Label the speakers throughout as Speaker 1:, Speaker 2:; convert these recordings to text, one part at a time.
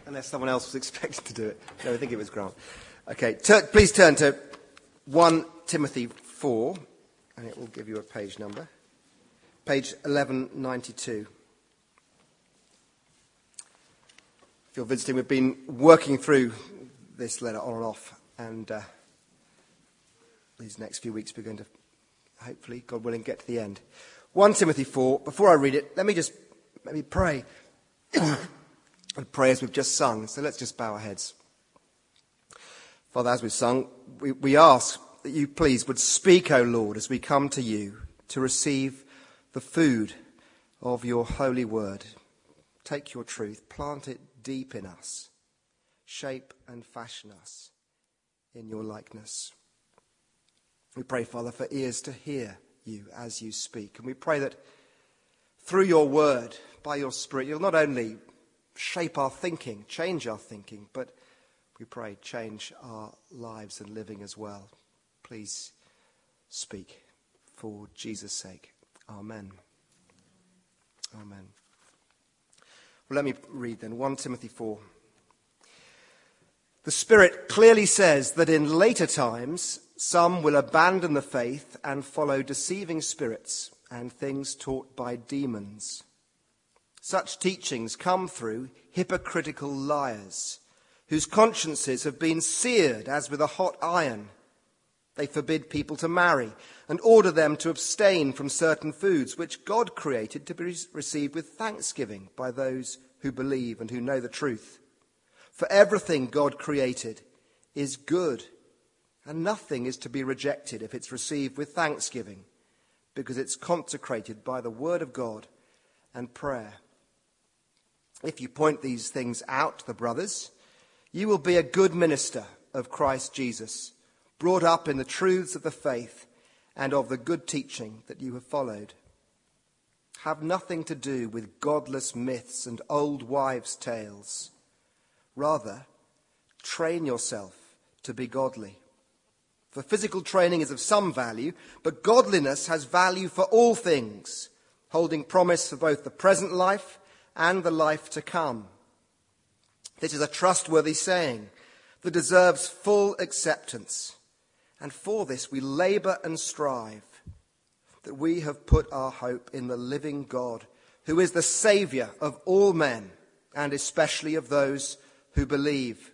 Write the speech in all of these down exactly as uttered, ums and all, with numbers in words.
Speaker 1: Unless someone else was expected to do it. No, I think it was Grant. Okay, tur- please turn to First Timothy four, and it will give you a page number. Page eleven ninety-two. If you're visiting, we've been working through this letter on and off, and uh, these next few weeks we're going to, hopefully, God willing, get to the end. First Timothy four. Before I read it, let me just let me pray. And pray as we've just sung. So let's just bow our heads. Father, as we've sung, we, we ask that you please would speak, O Lord, as we come to you to receive the food of your holy word. Take your truth, plant it deep in us, shape and fashion us in your likeness. We pray, Father, for ears to hear you as you speak. And we pray that through your word, by your Spirit, you'll not only shape our thinking, change our thinking, but we pray change our lives and living as well. Please speak for Jesus' sake. Amen. Amen. Well, let me read then, First Timothy four. The Spirit clearly says that in later times some will abandon the faith and follow deceiving spirits and things taught by demons. Such teachings come through hypocritical liars, whose consciences have been seared as with a hot iron. They forbid people to marry and order them to abstain from certain foods which God created to be received with thanksgiving by those who believe and who know the truth. For everything God created is good, and nothing is to be rejected if it's received with thanksgiving, because it's consecrated by the word of God and prayer. If you point these things out to the brothers, you will be a good minister of Christ Jesus, brought up in the truths of the faith and of the good teaching that you have followed. Have nothing to do with godless myths and old wives' tales. Rather, train yourself to be godly. For physical training is of some value, but godliness has value for all things, holding promise for both the present life and the life to come. This is a trustworthy saying that deserves full acceptance. And for this we labour and strive, that we have put our hope in the living God, who is the Saviour of all men, and especially of those who believe.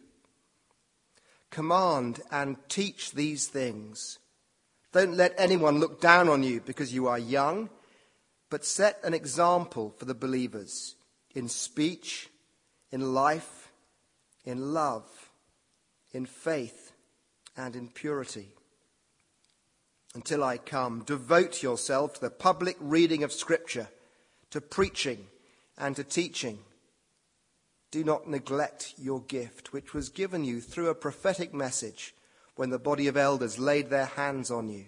Speaker 1: Command and teach these things. Don't let anyone look down on you because you are young, but set an example for the believers in speech, in life, in love, in faith, and in purity. Until I come, devote yourself to the public reading of Scripture, to preaching and to teaching. Do not neglect your gift, which was given you through a prophetic message when the body of elders laid their hands on you.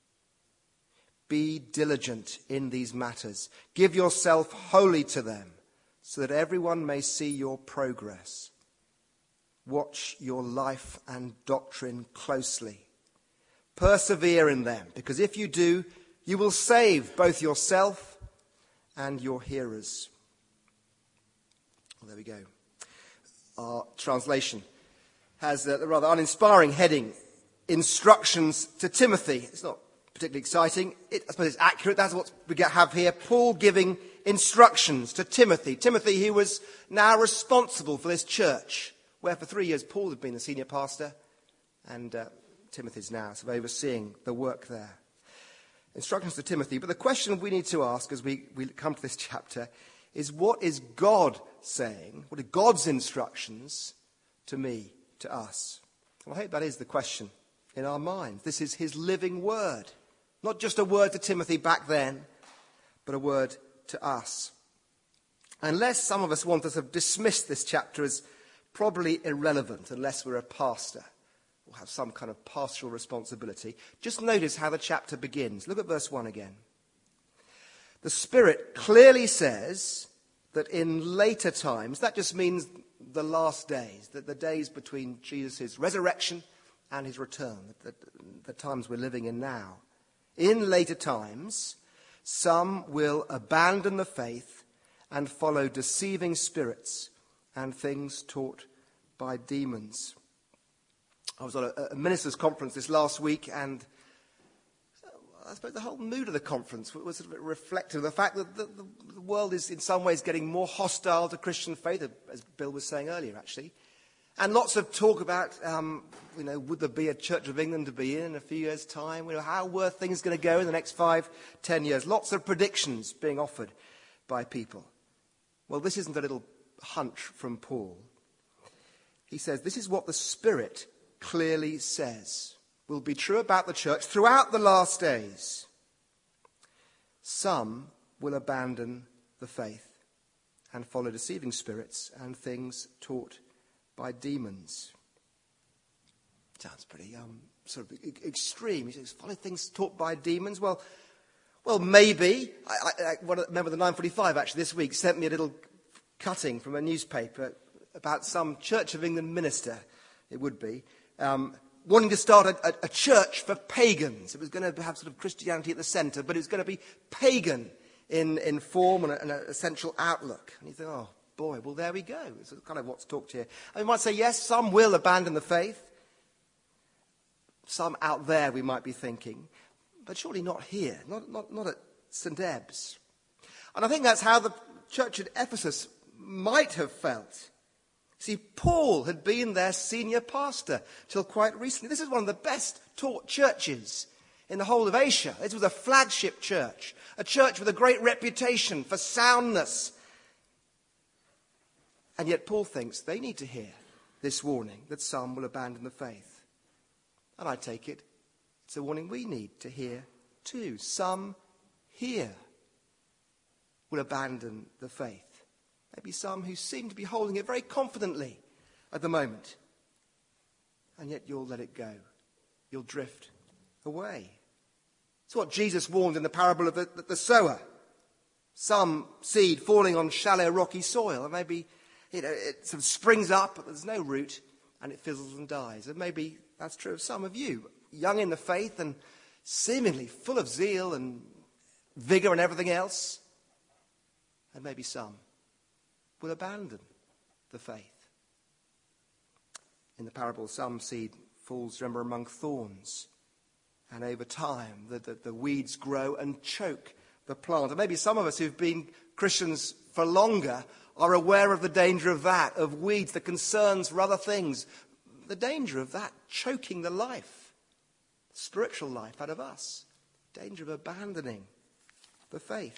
Speaker 1: Be diligent in these matters. Give yourself wholly to them, so that everyone may see your progress. Watch your life and doctrine closely. Persevere in them, because if you do, you will save both yourself and your hearers. Well, there we go. Our translation has a rather uninspiring heading, Instructions to Timothy. It's not particularly exciting. It, I suppose it's accurate. That's what we have here. Paul giving instructions to Timothy. Timothy, who was now responsible for this church, where for three years Paul had been the senior pastor, and uh, Timothy's now sort of overseeing the work there. Instructions to Timothy. But the question we need to ask as we, we come to this chapter is, what is God saying? What are God's instructions to me, to us? Well, I hope that is the question in our minds. This is his living word. Not just a word to Timothy back then, but a word to us. Unless some of us want to sort of dismiss this chapter as probably irrelevant, unless we're a pastor or have some kind of pastoral responsibility, just notice how the chapter begins. Look at verse one again. The Spirit clearly says that in later times, that just means the last days, that the days between Jesus' resurrection and his return, the, the times we're living in now. In later times, some will abandon the faith and follow deceiving spirits and things taught by demons. I was on a, a ministers' conference this last week, and I suppose the whole mood of the conference was sort of reflective of the fact that the, the, the world is in some ways getting more hostile to Christian faith, as Bill was saying earlier, actually. And lots of talk about, um, you know, would there be a Church of England to be in in a few years' time? You know, how were things going to go in the next five, ten years? Lots of predictions being offered by people. Well, this isn't a little hunch from Paul. He says, this is what the Spirit clearly says will be true about the church throughout the last days. Some will abandon the faith and follow deceiving spirits and things taught by demons. Sounds pretty um, sort of extreme. He says, follow things taught by demons. Well, well, maybe. I, I, I remember the nine forty-five actually this week sent me a little cutting from a newspaper about some Church of England minister, it would be, um, wanting to start a, a, a church for pagans. It was going to have sort of Christianity at the centre, but it was going to be pagan in, in form and, a, and an essential outlook. And you think, oh, boy, well, there we go. It's kind of what's talked here. And we might say, yes, some will abandon the faith. Some out there, we might be thinking. But surely not here, not, not, not at Saint Ebb's. And I think that's how the church at Ephesus might have felt. See, Paul had been their senior pastor till quite recently. This is one of the best taught churches in the whole of Asia. This was a flagship church, a church with a great reputation for soundness. And yet Paul thinks they need to hear this warning that some will abandon the faith. And I take it, it's a warning we need to hear too. Some here will abandon the faith. Maybe some who seem to be holding it very confidently at the moment. And yet you'll let it go. You'll drift away. It's what Jesus warned in the parable of the, the, the sower. Some seed falling on shallow, rocky soil. And maybe you know, it sort of springs up, but there's no root, and it fizzles and dies. And maybe that's true of some of you. Young in the faith and seemingly full of zeal and vigour and everything else. And maybe some will abandon the faith. In the parable, some seed falls, remember, among thorns. And over time, the, the, the weeds grow and choke the plant. And maybe some of us who've been Christians for longer are aware of the danger of that, of weeds, the concerns for other things. The danger of that choking the life, spiritual life out of us. Danger of abandoning the faith.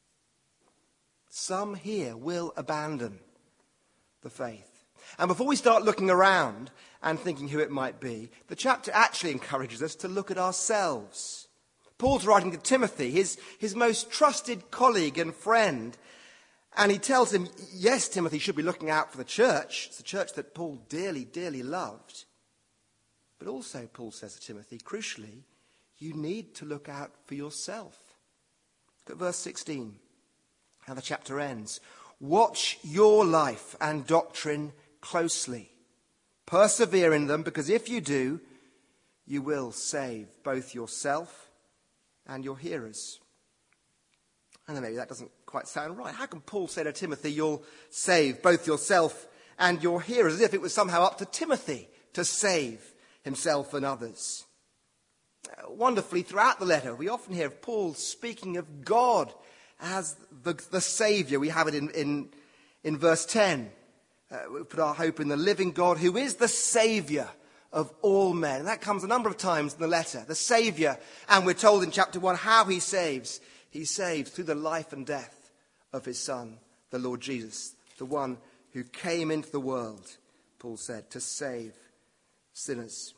Speaker 1: Some here will abandon the faith. And before we start looking around and thinking who it might be, the chapter actually encourages us to look at ourselves. Paul's writing to Timothy, his, his most trusted colleague and friend, and he tells him, yes, Timothy should be looking out for the church. It's the church that Paul dearly, dearly loved. But also, Paul says to Timothy, crucially, you need to look out for yourself. Look at verse sixteen. How the chapter ends. Watch your life and doctrine closely. Persevere in them, because if you do, you will save both yourself and your hearers. And then maybe that doesn't quite sound right. How can Paul say to Timothy, you'll save both yourself and your hearers, as if it was somehow up to Timothy to save himself and others? Uh, wonderfully, throughout the letter, we often hear of Paul speaking of God as the, the Saviour. We have it in, in, in verse ten. Uh, we put our hope in the living God, who is the Saviour of all men. And that comes a number of times in the letter. The Saviour. And we're told in chapter one how he saves. He saves through the life and death of his Son, the Lord Jesus. The one who came into the world, Paul said, to save sinners.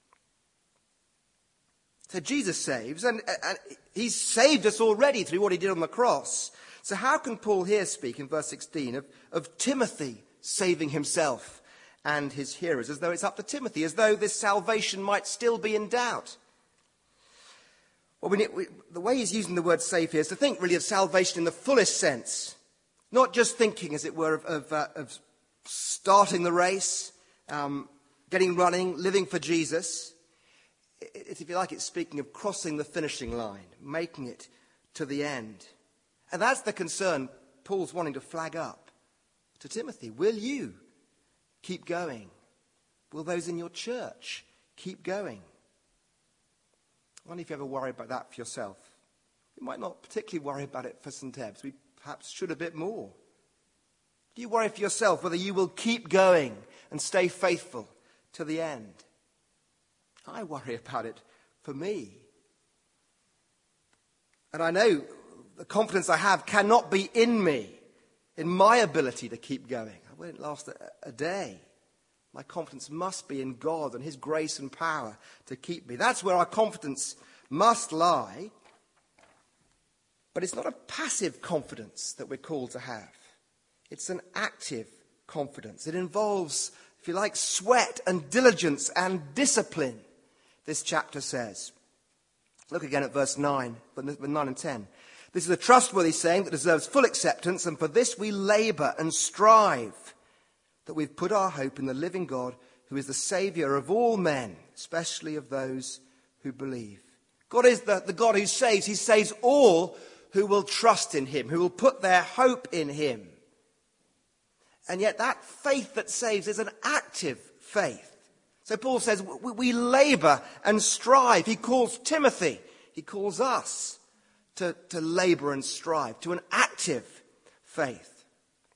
Speaker 1: So Jesus saves, and, and he's saved us already through what he did on the cross. So how can Paul here speak in verse sixteen of, of Timothy saving himself and his hearers, as though it's up to Timothy, as though this salvation might still be in doubt? Well, we, we, the way he's using the word save here is to think really of salvation in the fullest sense, not just thinking, as it were, of, of, uh, of starting the race, um, getting running, living for Jesus. It's, if you like, it's speaking of crossing the finishing line, making it to the end. And that's the concern Paul's wanting to flag up to Timothy. Will you keep going? Will those in your church keep going? I wonder if you ever worry about that for yourself. We might not particularly worry about it for Saint Ebbe's. We perhaps should a bit more. Do you worry for yourself whether you will keep going and stay faithful to the end? I worry about it for me. And I know the confidence I have cannot be in me, in my ability to keep going. I won't last a, a day. My confidence must be in God and his grace and power to keep me. That's where our confidence must lie. But it's not a passive confidence that we're called to have. It's an active confidence. It involves, if you like, sweat and diligence and discipline, this chapter says. Look again at verse nine, nine and ten. This is a trustworthy saying that deserves full acceptance, and for this we labour and strive, that we've put our hope in the living God, who is the Saviour of all men, especially of those who believe. God is the, the God who saves. He saves all who will trust in him, who will put their hope in him. And yet that faith that saves is an active faith. So Paul says we, we labour and strive. He calls Timothy, he calls us to, to labour and strive, to an active faith.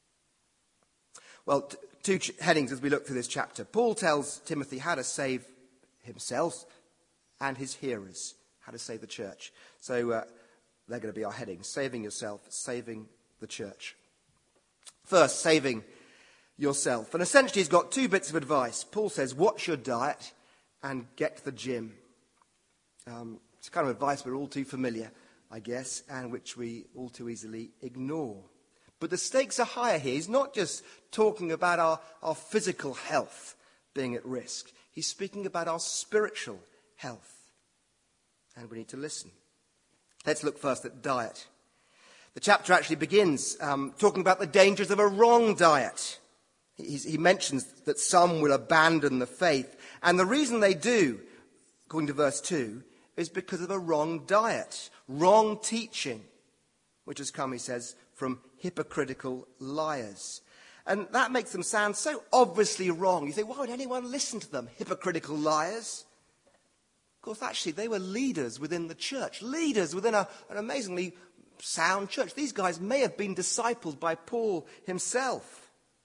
Speaker 1: Well, t- two ch- headings as we look through this chapter. Paul tells Timothy how to save himself and his hearers, how to save the church. So uh, they're going to be our headings: saving yourself, saving the church. First, saving yourself. And essentially he's got two bits of advice. Paul says, watch your diet and get to the gym. Um, it's kind of advice we're all too familiar, I guess, and which we all too easily ignore. But the stakes are higher here. He's not just talking about our, our physical health being at risk. He's speaking about our spiritual health. And we need to listen. Let's look first at diet. The chapter actually begins um, talking about the dangers of a wrong diet. He, he mentions that some will abandon the faith. And the reason they do, according to verse two, is because of a wrong diet, wrong teaching, which has come, he says, from hypocritical liars. And that makes them sound so obviously wrong. You think, why would anyone listen to them, hypocritical liars? Of course, actually, they were leaders within the church, leaders within a, an amazingly sound church. These guys may have been discipled by Paul himself.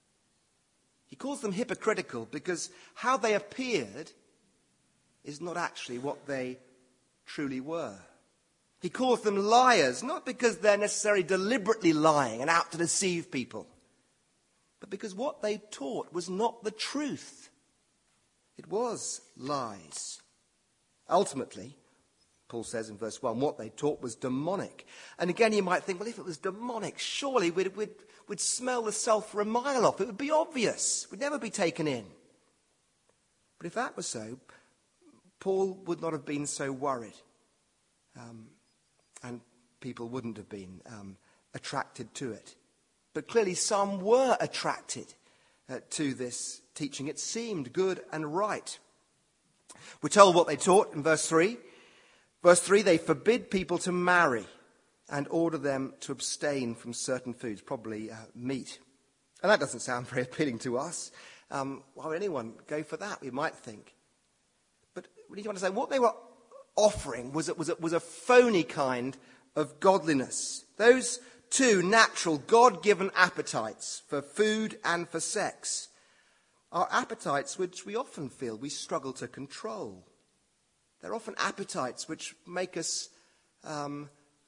Speaker 1: He calls them hypocritical because how they appeared is not actually what they truly were. He calls them liars, not because they're necessarily deliberately lying and out to deceive people, but because what they taught was not the truth. It was lies. Ultimately, Paul says in verse one, what they taught was demonic. And again, you might think, well, if it was demonic, surely we'd, we'd, we'd smell the sulphur a mile off. It would be obvious. We'd never be taken in. But if that was so, Paul would not have been so worried. Um, and people wouldn't have been um, attracted to it. But clearly some were attracted uh, to this teaching. It seemed good and right. We're told what they taught in verse three. Verse three, they forbid people to marry and order them to abstain from certain foods, probably uh, meat. And that doesn't sound very appealing to us. Um, why would anyone go for that, we might think. But we need to understand what they were offering was a, was a, was a phony kind of godliness. Those two natural, God-given appetites for food and for sex are appetites which we often feel we struggle to control. They're often appetites which make us, um,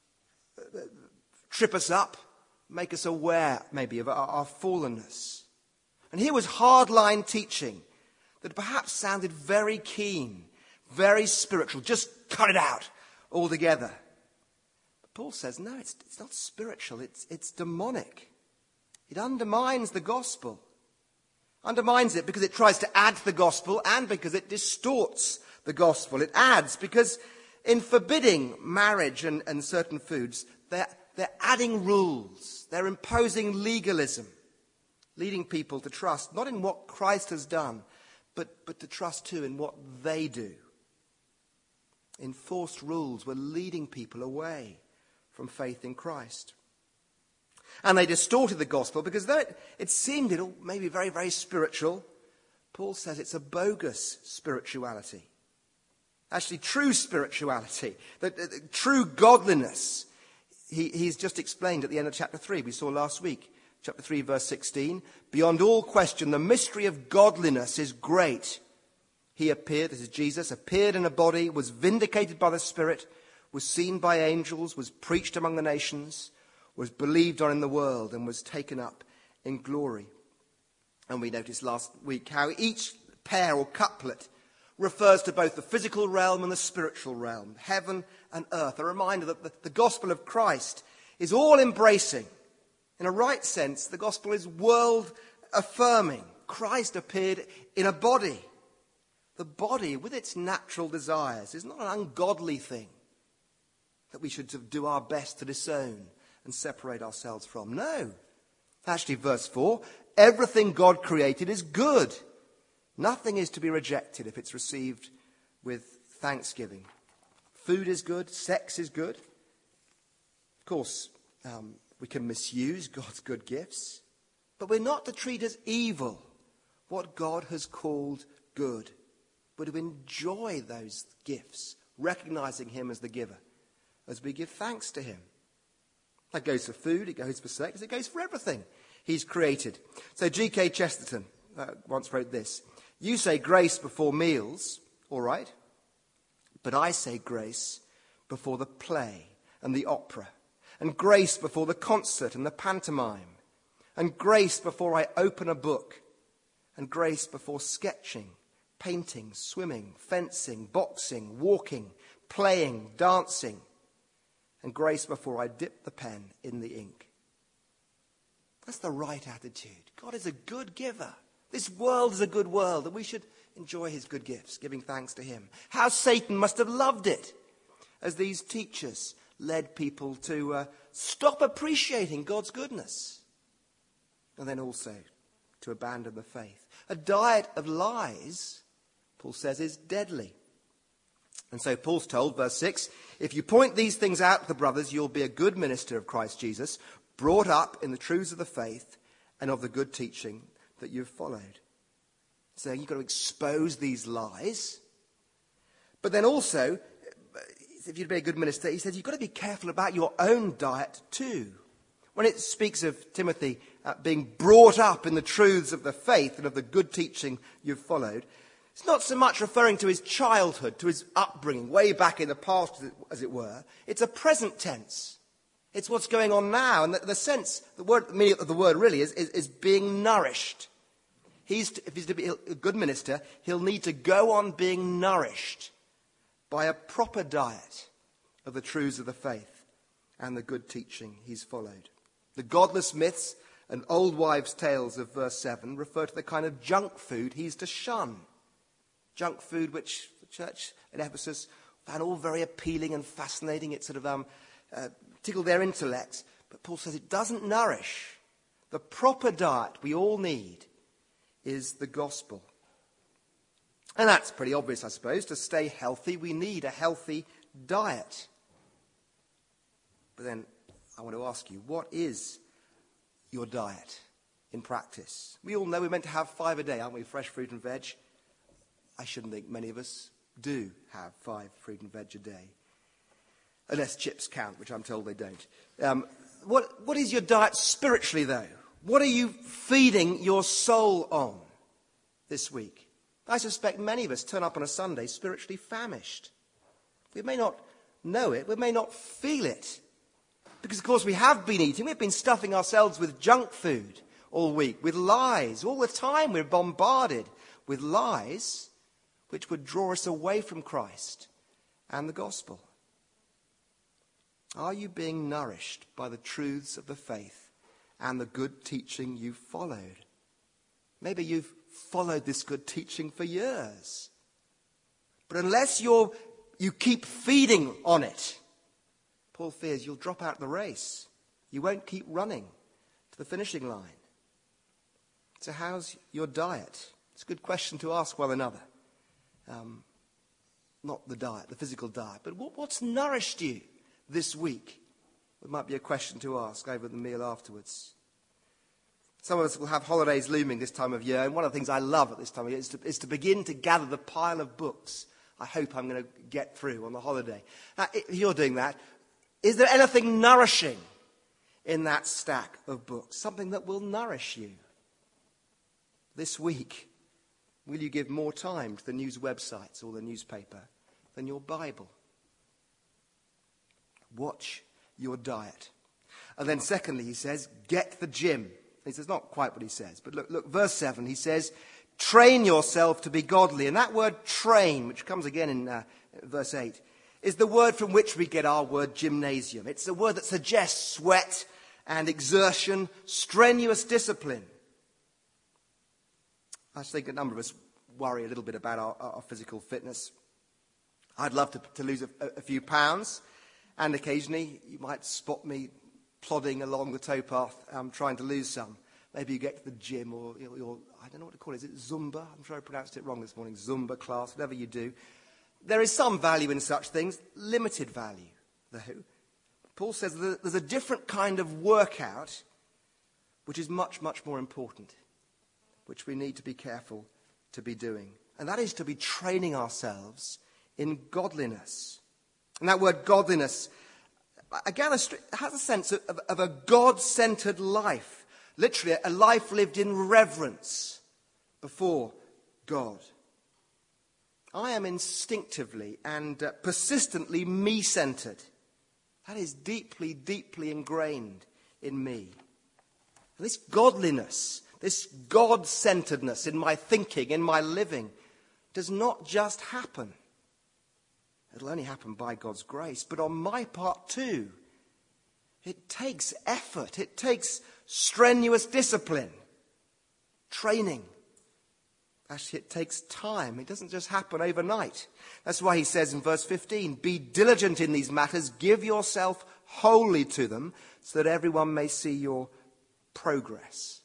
Speaker 1: trip us up, make us aware maybe of our, our fallenness. And here was hardline teaching that perhaps sounded very keen, very spiritual. Just cut it out altogether. But Paul says, no, it's, it's not spiritual, it's, it's demonic. It undermines the gospel. Undermines it because it tries to add to the gospel and because it distorts the gospel. It adds because in forbidding marriage and, and certain foods, they're, they're adding rules. They're imposing legalism, leading people to trust not in what Christ has done, but, but to trust too in what they do. Enforced rules were leading people away from faith in Christ. And they distorted the gospel because though it, it seemed it all maybe very, very spiritual, Paul says it's a bogus spirituality. Actually, true spirituality, the, the, the true godliness, he, he's just explained at the end of chapter three. We saw last week, chapter three, verse sixteen. Beyond all question, the mystery of godliness is great. He appeared, this is Jesus, appeared in a body, was vindicated by the Spirit, was seen by angels, was preached among the nations, was believed on in the world, and was taken up in glory. And we noticed last week how each pair or couplet refers to both the physical realm and the spiritual realm, heaven and earth. A reminder that the, the gospel of Christ is all embracing. In a right sense, the gospel is world affirming. Christ appeared in a body. The body, with its natural desires, is not an ungodly thing that we should do our best to disown and separate ourselves from. No. Actually, verse four, everything God created is good. Nothing is to be rejected if it's received with thanksgiving. Food is good. Sex is good. Of course, um, we can misuse God's good gifts. But we're not to treat as evil what God has called good. We're to enjoy those gifts, recognizing him as the giver, as we give thanks to him. That goes for food, it goes for sex, it goes for everything he's created. So G K Chesterton uh, once wrote this. You say grace before meals, all right, but I say grace before the play and the opera, and grace before the concert and the pantomime, and grace before I open a book, and grace before sketching, painting, swimming, fencing, boxing, walking, playing, dancing, and grace before I dip the pen in the ink. That's the right attitude. God is a good giver. This world is a good world, and we should enjoy his good gifts, giving thanks to him. How Satan must have loved it as these teachers led people to uh, stop appreciating God's goodness, and then also to abandon the faith. A diet of lies, Paul says, is deadly. And so Paul's told, verse six, if you point these things out to the brothers, you'll be a good minister of Christ Jesus, brought up in the truths of the faith and of the good teaching that you've followed. So you've got to expose these lies. But then also, if you'd be a good minister, he says you've got to be careful about your own diet too. When it speaks of Timothy uh, being brought up in the truths of the faith and of the good teaching you've followed, it's not so much referring to his childhood, to his upbringing, way back in the past, as it, as it were. It's a present tense. It's what's going on now. And the, the sense, the word, the meaning of the word really is, is, is being nourished. He's to, if he's to be a good minister, he'll need to go on being nourished by a proper diet of the truths of the faith and the good teaching he's followed. The godless myths and old wives' tales of verse seven refer to the kind of junk food he's to shun. Junk food which the church at Ephesus found all very appealing and fascinating. It sort of um, uh, tickled their intellects. But Paul says it doesn't nourish. The proper diet we all need is the gospel. And that's pretty obvious, I suppose. To stay healthy, we need a healthy diet. But then I want to ask you, what is your diet in practice? We all know we're meant to have five a day, aren't we? Fresh fruit and veg. I shouldn't think many of us do have five fruit and veg a day. Unless chips count, which I'm told they don't. Um, what, what is your diet spiritually, though? What are you feeding your soul on this week? I suspect many of us turn up on a Sunday spiritually famished. We may not know it, we may not feel it. Because, of course, we have been eating. We've been stuffing ourselves with junk food all week, with lies. All the time we're bombarded with lies which would draw us away from Christ and the gospel. Are you being nourished by the truths of the faith and the good teaching you've followed? Maybe you've followed this good teaching for years. But unless you're, you keep feeding on it, Paul fears you'll drop out of the race. You won't keep running to the finishing line. So how's your diet? It's a good question to ask one another. Um, not the diet, the physical diet, but what, what's nourished you this week? There might be a question to ask over the meal afterwards. Some of us will have holidays looming this time of year, and one of the things I love at this time of year is to, is to begin to gather the pile of books I hope I'm going to get through on the holiday. Now, if you're doing that, is there anything nourishing in that stack of books? Something that will nourish you? This week, will you give more time to the news websites or the newspaper than your Bible? Watch your diet. And then secondly, he says, get the gym. He says, not quite what he says, but look, look, verse seven, he says, train yourself to be godly. And that word train, which comes again in uh, verse eight, is the word from which we get our word gymnasium. It's a word that suggests sweat and exertion, strenuous discipline. I think a number of us worry a little bit about our, our physical fitness. I'd love to, to lose a, a few pounds, and occasionally you might spot me plodding along the towpath um, trying to lose some. Maybe you get to the gym or your, your, I don't know what to call it. Is it Zumba? I'm sure I pronounced it wrong this morning. Zumba class, whatever you do. There is some value in such things, limited value, though. Paul says that there's a different kind of workout which is much, much more important, which we need to be careful to be doing. And that is to be training ourselves in godliness. And that word godliness, again, has a sense of, of, of a God-centered life. Literally, a life lived in reverence before God. I am instinctively and uh, persistently me-centered. That is deeply, deeply ingrained in me. And this godliness, this God-centeredness in my thinking, in my living, does not just happen. It'll only happen by God's grace, but on my part too. It takes effort. It takes strenuous discipline, training. Actually, it takes time. It doesn't just happen overnight. That's why he says in verse fifteen, be diligent in these matters, give yourself wholly to them, so that everyone may see your progress.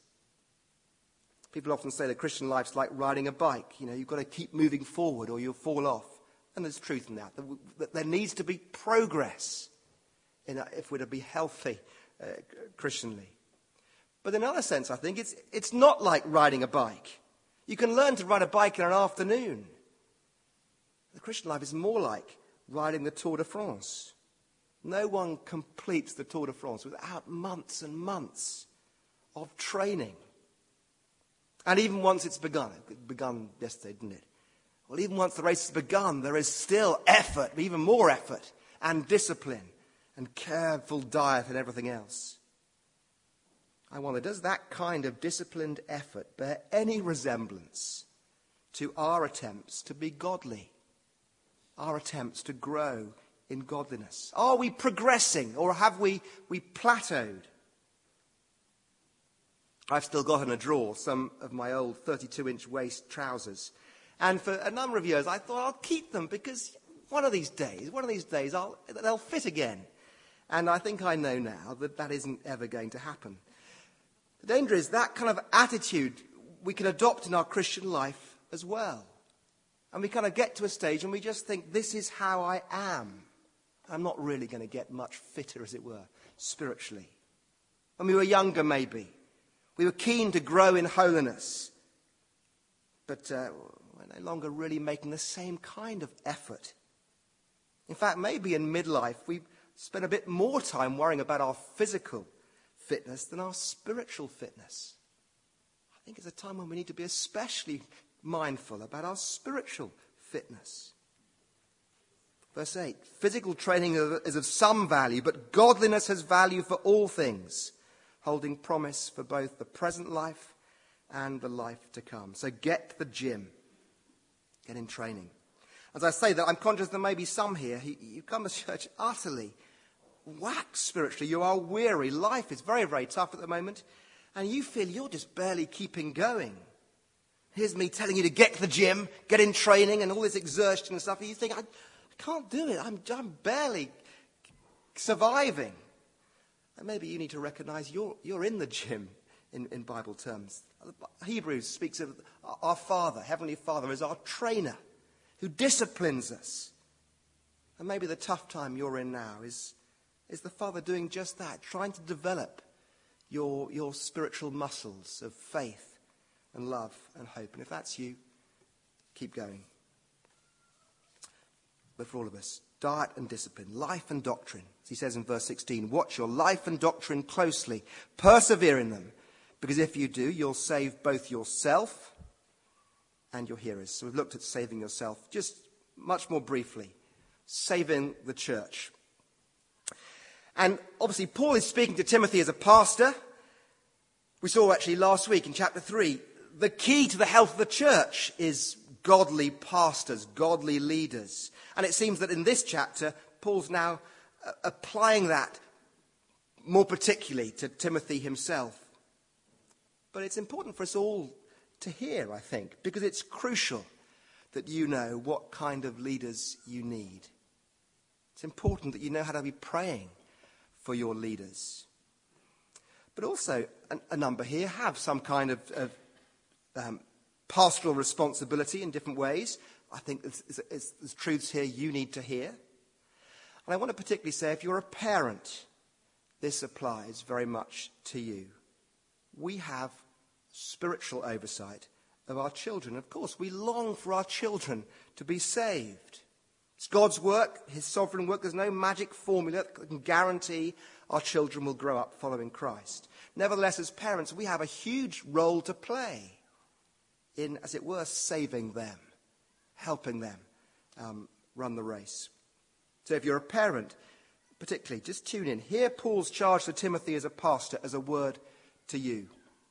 Speaker 1: People often say the Christian life's like riding a bike. You know, you've got to keep moving forward or you'll fall off. And there's truth in that. That there needs to be progress in a, if we're to be healthy uh, Christianly. But in another sense, I think it's it's not like riding a bike. You can learn to ride a bike in an afternoon. The Christian life is more like riding the Tour de France. No one completes the Tour de France without months and months of training. And even once it's begun, it begun yesterday, didn't it? Well, even once the race has begun, there is still effort, even more effort, and discipline, and careful diet and everything else. I wonder, does that kind of disciplined effort bear any resemblance to our attempts to be godly? Our attempts to grow in godliness? Are we progressing, or have we, we plateaued? I've still got in a drawer some of my old thirty-two inch waist trousers. And for a number of years, I thought I'll keep them because one of these days, one of these days, I'll, they'll fit again. And I think I know now that that isn't ever going to happen. The danger is that kind of attitude we can adopt in our Christian life as well. And we kind of get to a stage and we just think, this is how I am. I'm not really going to get much fitter, as it were, spiritually. When we were younger, maybe, we were keen to grow in holiness. But uh, we're no longer really making the same kind of effort. In fact, maybe in midlife, we spend a bit more time worrying about our physical fitness than our spiritual fitness. I think it's a time when we need to be especially mindful about our spiritual fitness. Verse eight, physical training is of some value, but godliness has value for all things, holding promise for both the present life and the life to come. So get the gym. Get in training. As I say that, I'm conscious there may be some here who you come to church utterly waxed spiritually. You are weary. Life is very, very tough at the moment. And you feel you're just barely keeping going. Here's me telling you to get to the gym, get in training and all this exertion and stuff. And you think, I, I can't do it. I'm, I'm barely surviving. And maybe you need to recognize you're, you're in the gym in, in Bible terms. Hebrews speaks of our Father, Heavenly Father, as our trainer who disciplines us. And maybe the tough time you're in now is is the Father doing just that, trying to develop your, your spiritual muscles of faith and love and hope. And if that's you, keep going. But for all of us, diet and discipline, life and doctrine. As he says in verse sixteen, watch your life and doctrine closely. Persevere in them, because if you do, you'll save both yourself and your hearers. So we've looked at saving yourself just much more briefly. Saving the church. And obviously Paul is speaking to Timothy as a pastor. We saw actually last week in chapter three, the key to the health of the church is godly pastors, godly leaders. And it seems that in this chapter, Paul's now uh, applying that more particularly to Timothy himself. But it's important for us all to hear, I think, because it's crucial that you know what kind of leaders you need. It's important that you know how to be praying for your leaders. But also, a, a number here have some kind of, of um, pastoral responsibility in different ways. I think there's, there's, there's truths here you need to hear. And I want to particularly say, if you're a parent, this applies very much to you. We have spiritual oversight of our children. Of course, we long for our children to be saved. It's God's work, his sovereign work. There's no magic formula that can guarantee our children will grow up following Christ. Nevertheless, as parents, we have a huge role to play in, as it were, saving them, helping them um, run the race. So if you're a parent, particularly, just tune in. Hear Paul's charge to Timothy as a pastor as a word to you.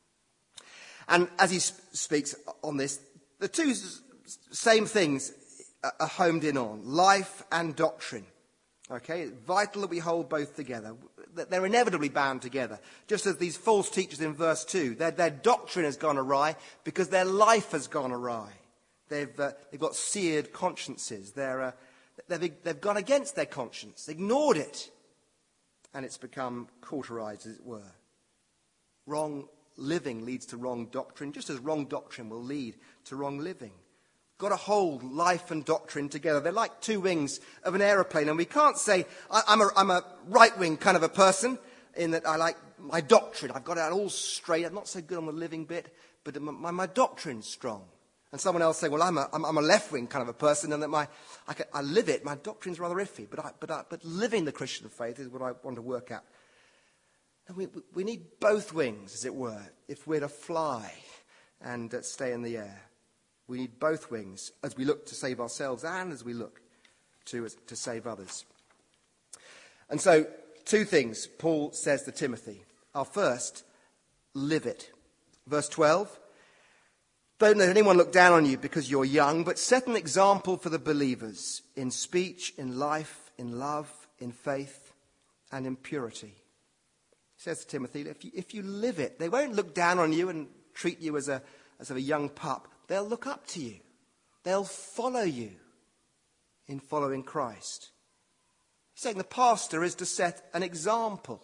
Speaker 1: And as he sp- speaks on this, the two s- same things are homed in on, life and doctrine. Okay, it's vital that we hold both together. They're inevitably bound together. Just as these false teachers in verse two, their, their doctrine has gone awry because their life has gone awry. They've, uh, they've got seared consciences. They're, uh, they've, they've gone against their conscience, ignored it, and it's become cauterized, as it were. Wrong living leads to wrong doctrine, just as wrong doctrine will lead to wrong living. Got to hold life and doctrine together. They're like two wings of an aeroplane, and we can't say, I, I'm a, I'm a right-wing kind of a person, in that I like my doctrine. I've got it all straight. I'm not so good on the living bit, but my, my doctrine's strong. And someone else saying, well, I'm a, I'm, I'm a left-wing kind of a person, and that my, I, can, I live it. My doctrine's rather iffy, but, I, but, I, but living the Christian faith is what I want to work at. And we, we need both wings, as it were, if we're to fly and uh, stay in the air. We need both wings as we look to save ourselves and as we look to, to save others. And so, two things Paul says to Timothy. Our first, live it. Verse twelve, don't let anyone look down on you because you're young, but set an example for the believers in speech, in life, in love, in faith, and in purity. He says to Timothy, if you, if you live it, they won't look down on you and treat you as a, as a young pup. They'll look up to you. They'll follow you in following Christ. He's saying the pastor is to set an example.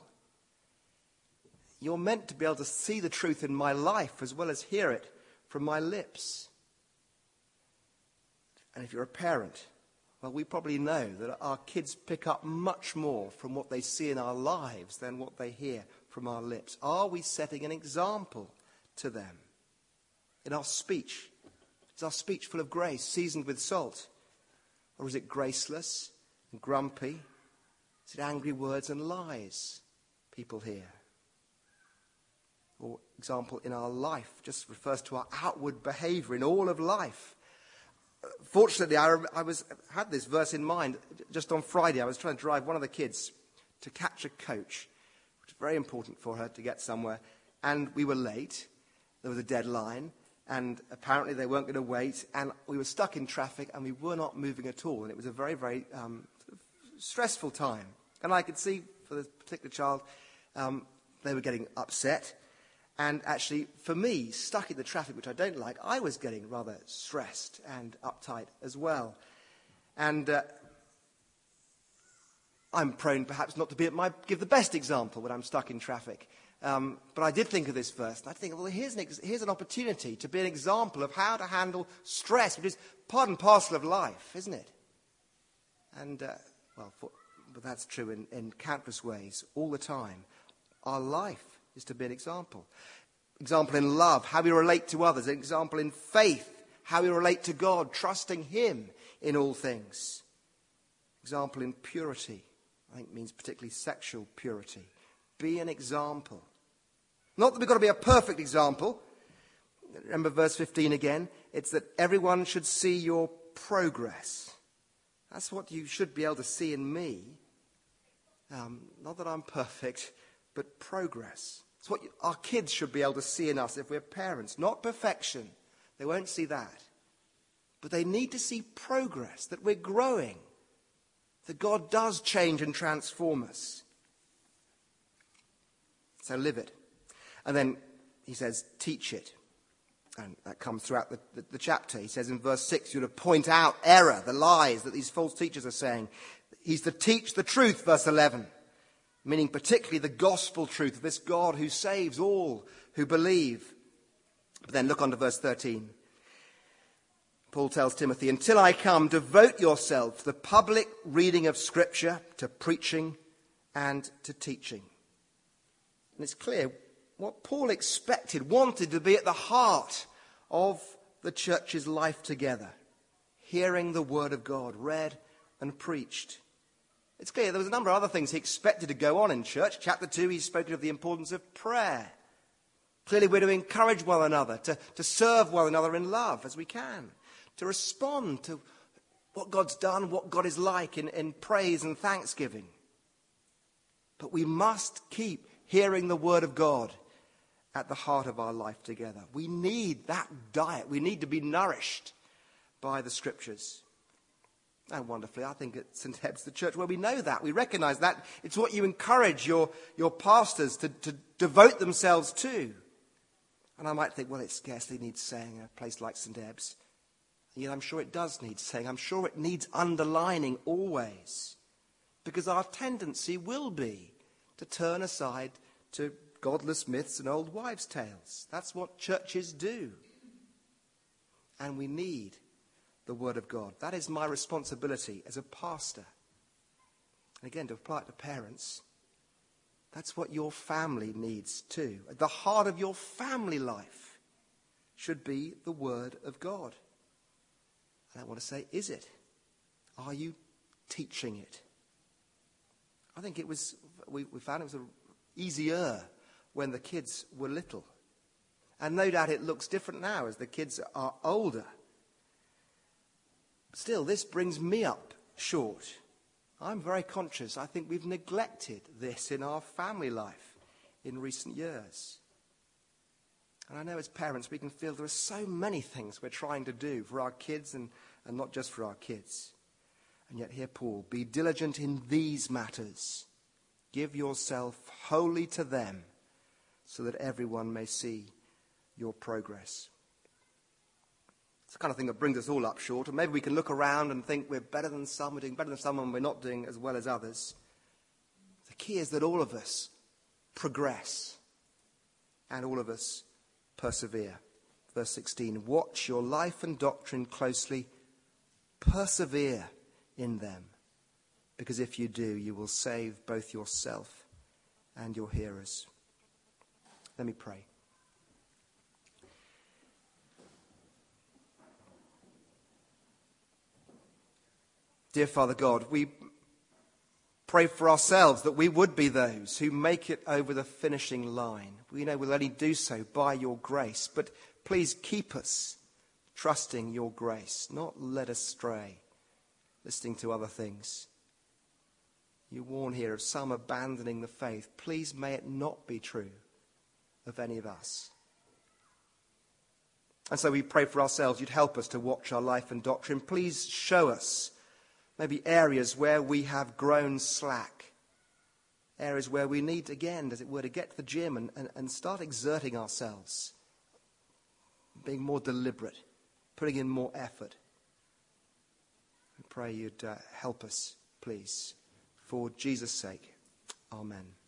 Speaker 1: You're meant to be able to see the truth in my life as well as hear it from my lips. And if you're a parent, well, we probably know that our kids pick up much more from what they see in our lives than what they hear from our lips. Are we setting an example to them in our speech? Is our speech full of grace, seasoned with salt? Or is it graceless and grumpy? Is it angry words and lies people hear? Or example, in our life, just refers to our outward behavior in all of life. Fortunately, I, I was had this verse in mind just on Friday. I was trying to drive one of the kids to catch a coach, which was very important for her to get somewhere. And we were late. There was a deadline. And apparently they weren't going to wait, and we were stuck in traffic, and we were not moving at all. And it was a very, very um, stressful time. And I could see, for this particular child, um, they were getting upset. And actually, for me, stuck in the traffic, which I don't like, I was getting rather stressed and uptight as well. And uh, I'm prone, perhaps, not to be at my give the best example when I'm stuck in traffic. Um, but I did think of this first. And I think, well, here's an, ex- here's an opportunity to be an example of how to handle stress, which is part and parcel of life, isn't it? And, uh, well, for, but that's true in, in countless ways, all the time. Our life is to be an example. Example in love, how we relate to others. An example in faith, how we relate to God, trusting him in all things. Example in purity, I think means particularly sexual purity. Be an example. Not that we've got to be a perfect example. Remember verse fifteen again. It's that everyone should see your progress. That's what you should be able to see in me. Um, not that I'm perfect, but progress. It's what our kids should be able to see in us if we're parents. Not perfection. They won't see that. But they need to see progress, that we're growing, that God does change and transform us. So live it. And then he says, teach it. And that comes throughout the, the, the chapter. He says in verse six, you're to point out error, the lies that these false teachers are saying. He's to teach the truth, verse eleven. Meaning particularly the gospel truth of this God who saves all who believe. But then look on to verse thirteen. Paul tells Timothy, until I come, devote yourself to the public reading of Scripture, to preaching and to teaching. And it's clear what Paul expected, wanted to be at the heart of the church's life together. Hearing the word of God read and preached. It's clear there was a number of other things he expected to go on in church. Chapter two, he's spoken of the importance of prayer. Clearly we're to encourage one another, to, to serve one another in love as we can. To respond to what God's done, what God is like in, in praise and thanksgiving. But we must keep hearing the word of God at the heart of our life together. We need that diet. We need to be nourished by the Scriptures. And wonderfully, I think at Saint Heb's, the church where we know that, we recognise that. It's what you encourage your, your pastors to, to devote themselves to. And I might think, well, it scarcely needs saying in a place like Saint Heb's. And yet I'm sure it does need saying. I'm sure it needs underlining always. Because our tendency will be to turn aside to godless myths and old wives' tales. That's what churches do. And we need the word of God. That is my responsibility as a pastor. And again, to apply it to parents, that's what your family needs too. At the heart of your family life should be the word of God. And I want to say, is it? Are you teaching it? I think it was, we, we found it was a, easier when the kids were little. And no doubt it looks different now as the kids are older. Still, this brings me up short. I'm very conscious. I think we've neglected this in our family life in recent years. And I know as parents we can feel there are so many things we're trying to do for our kids and, and not just for our kids. And yet here Paul, be diligent in these matters. Give yourself wholly to them so that everyone may see your progress. It's the kind of thing that brings us all up short. And maybe we can look around and think we're better than some, we're doing better than some, and we're not doing as well as others. The key is that all of us progress and all of us persevere. Verse sixteen, watch your life and doctrine closely. Persevere in them. Because if you do, you will save both yourself and your hearers. Let me pray. Dear Father God, we pray for ourselves that we would be those who make it over the finishing line. We know we'll only do so by your grace, but please keep us trusting your grace, not let us stray, listening to other things. You warn here of some abandoning the faith. Please may it not be true of any of us. And so we pray for ourselves. You'd help us to watch our life and doctrine. Please show us maybe areas where we have grown slack. Areas where we need, again, as it were, to get to the gym and, and, and start exerting ourselves. Being more deliberate. Putting in more effort. We pray you'd uh, help us, please. For Jesus' sake. Amen.